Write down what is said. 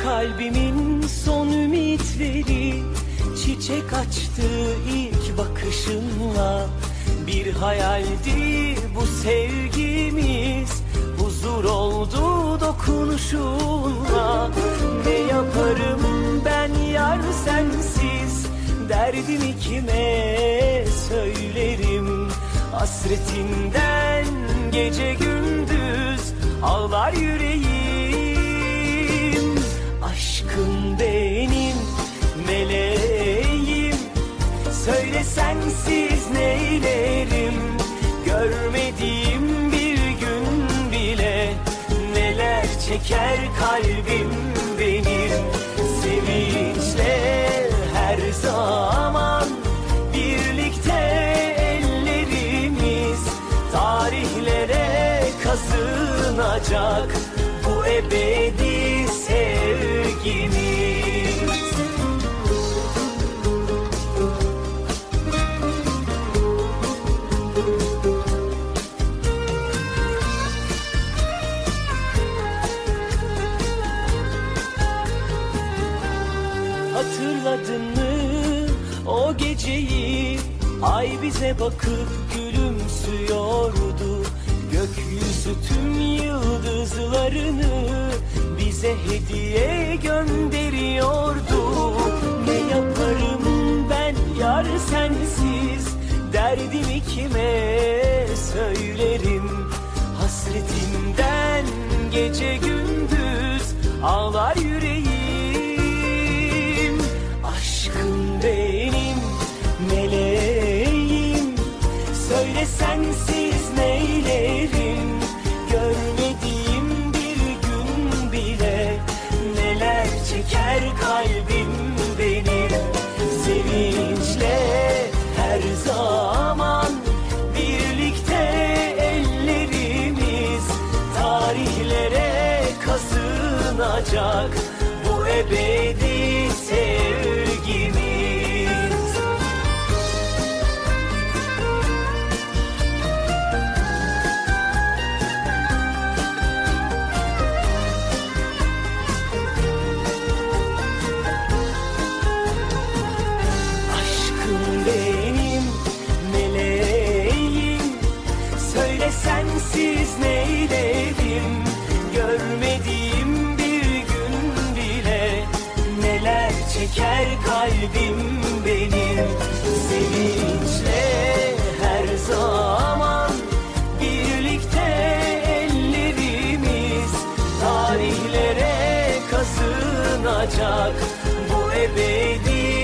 Kalbimin son ümitleri çiçek açtı ilk bakışınla. Bir hayaldi bu sevgimiz, huzur oldu dokunuşunla. Ne yaparım ben yar sensiz, derdimi kime söylerim? Hasretinden gece gündüz ağlar yüreğim. Aşkım benim meleğim, söyle sensiz neylerim? Görmediğim bir gün bile neler çeker kalbim benim. Sevinçle her zaman birlikte ellerimiz, tarihlere kazınacak bu ebedi sevgimiz. Hatırladın mı o geceyi? Ay bize bakıp gülümsüyordu. Gökyüzü tüm yıldızlarını bize hediye gönderiyordu. Ne yaparım ben yar sensiz, derdimi kime söylerim? Hasretinden gece gündüz ağlar yüreğim. Aşkım benim meleğim, söyle sensiz neylerim? Görmediğim bir gün bile neler çeker kalbim benim. Sevinçle her zaman birlikte ellerimiz, tarihlere kazınacak bu ebedi sevgimiz. Sensiz neylerim? Görmediğim bir gün bile neler çeker kalbim benim. Sevinçle her zaman birlikte ellerimiz, tarihlere kazınacak bu ebedi